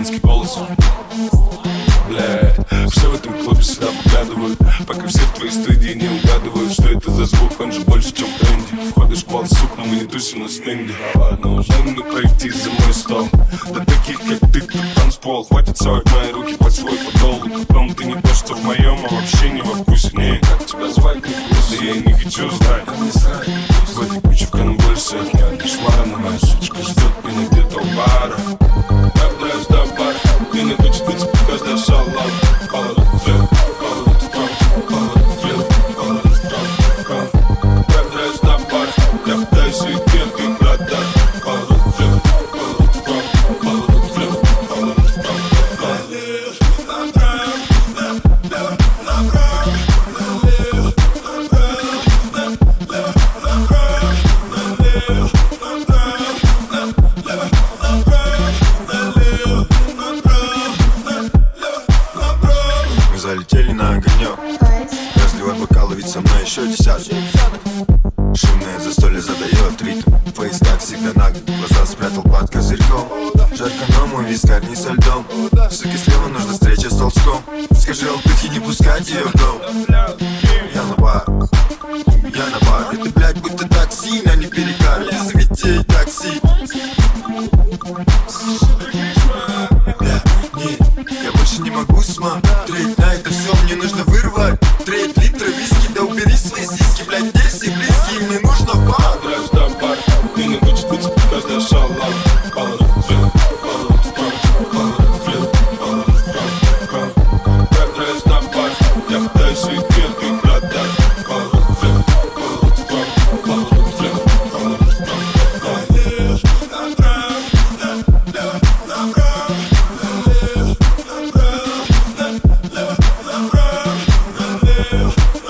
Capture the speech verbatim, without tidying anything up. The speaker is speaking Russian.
женский голос. Бля, все в этом клубе сюда поглядывают, пока все в твоей студии не угадывают, что это за звук, он же больше, чем в тренде. Входишь в квал, сук, но мы не тусим на стенде. Но уже мы пройти за мой стол. Для таких, как ты, кто танцпол. Хватит совать мои руки под свой подол. Потом ты не то, что в моем, а вообще не во вкусе. Не, как тебя звать, не вкусно, я не хочу знать. В этой куче в конвульсиях нет кошмара, но моя сучка ждет меня где-то у бара. Отправляюсь до бара, и не хочет быть каждая шалава. Поворот влево, поворот вправо, поворот влево, поворот вправо. Отправляюсь до бара, я пытаюсь уйти от их радар. Поворот влево, поворот вправо, поворот влево, поворот вправо. Направо, направо, направо, налево, направо, налево, направо, налево, направо, налево, направо, налево, направо. Мы залетели на огонек. Разливай бокалы, ведь со мной еще десяток. Шумное застолье задает ритм. Фейс, как всегда, нагло. Глаза спрятал под козырьком. Жарко, но мой вискарь не со льдом. Суки, слева нужна встреча с толчком. Скажи Алтыхе не пускать ее в дом. Я на бар, я на бар. Это, блядь, будто такси, на не перекар. Заведей такси. Бля, нет, я больше не могу смотреть на это все, мне нужно вырвать треть литра виски, да убери свои сиськи, блядь, где все близкие, мне нужно в бар. Драйв до бар, мне не хочет быть каждая шалава. Поворот влево, поворот вправо, поворот влево, поворот вправо. Драйв до бар, я пытаюсь уйти от их радар. Поворот влево, поворот вправо, поворот влево, поворот вправо. Налево, направо, налево, направо, налево, направо, налево, направо, налево.